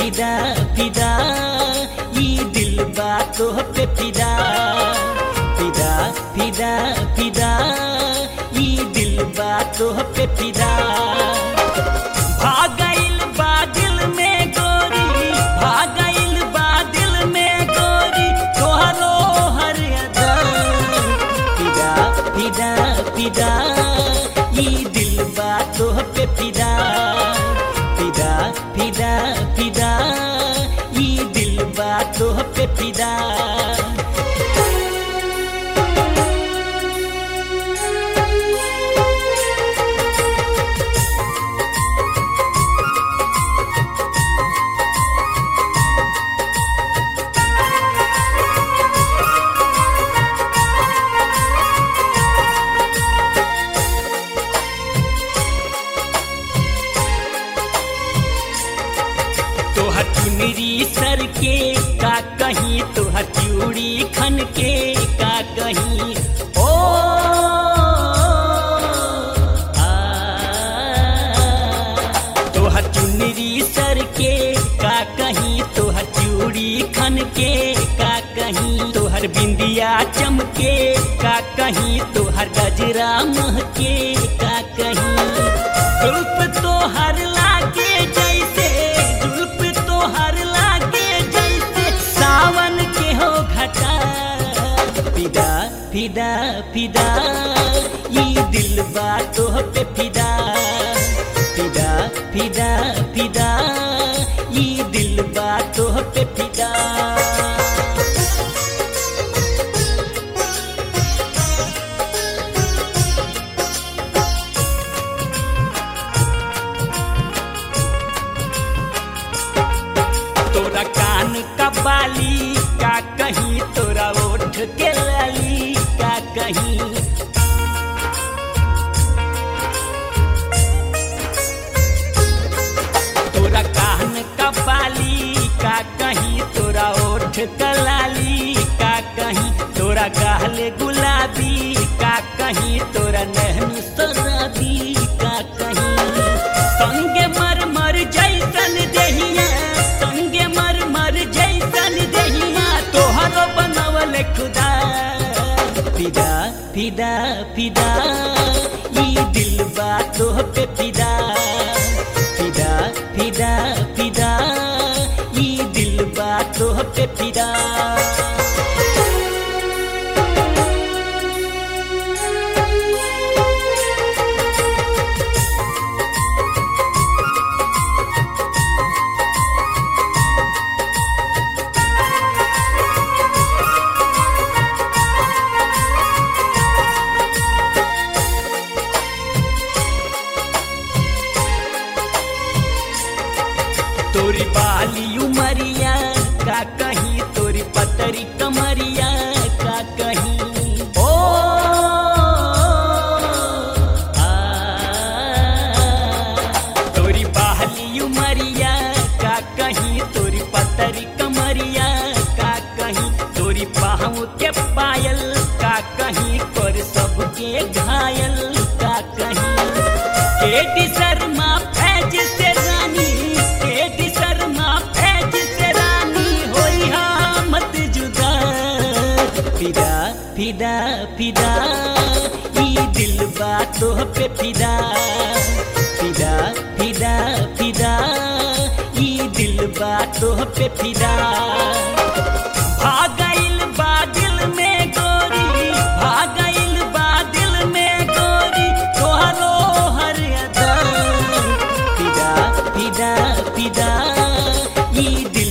फिदा फिदा ई दिल बा तोह पे फिदा फिदा फिदा फिदा ई दिल बा तोह पे फिदा भागइल बा दिल में गोरी भागइल बा दिल में गोरी तोहरो हर अदा फिदा फिदा फिदा ई दिल बा तोह पे फिदा फिदा फिदा फिदा ई दिल बा तोह पे फिदा चुनरी सर के का कहीं तोहर चूड़ी खन के का कहीं ओ तोहर चुनरी सर के का कहीं तोहर चूड़ी खन के का कहीं तोहर बिंदिया चमके का कहीं तोहर गजरा महके का कहीं रूप तोहर लागे जैसे फिदा फिदा फिदा ये दिल बा तोह पे फिदा फिदा फिदा फिदा ये दिल बा तोह पे फिदा तोरा कान का बाली का कहीं तोरा ओठ के लाली का कहीं तोरा कान का बाली का कहीं तोरा ओठ का लाली का कहीं तोरा गाल गुलाबी का कहीं तोरा नहनी शराबी का कहीं संगे मर मर जैसन देहिया संगे मर मर जैसन देहिया तोहरो बनवल खुदा फिदा फिदा फिदा ई दिल बा तोह पे फिदा फिदा फिदा फिदा ई दिल बा तोह पे फिदा तोरी बाली उमरिया का कहीं तोरी पतरी कमरिया का कहीं ओ तोरी बाली उमरिया का कहीं तोरी पतरी कमरिया का कहीं तोरी पाँव के पायल का कहीं कर सबके घायल का कहीं केटी शर्मा फैज से रानी फिदा फिदा फिदा ई दिल बा तोह पे फिदा फिदा फिदा फिदा ई दिल बा तोह पे फिदा भागइल बा दिल में गोरी भागइल बा दिल में गोरी तोहरो हर अदा फिदा फिदा फिदा ई दिल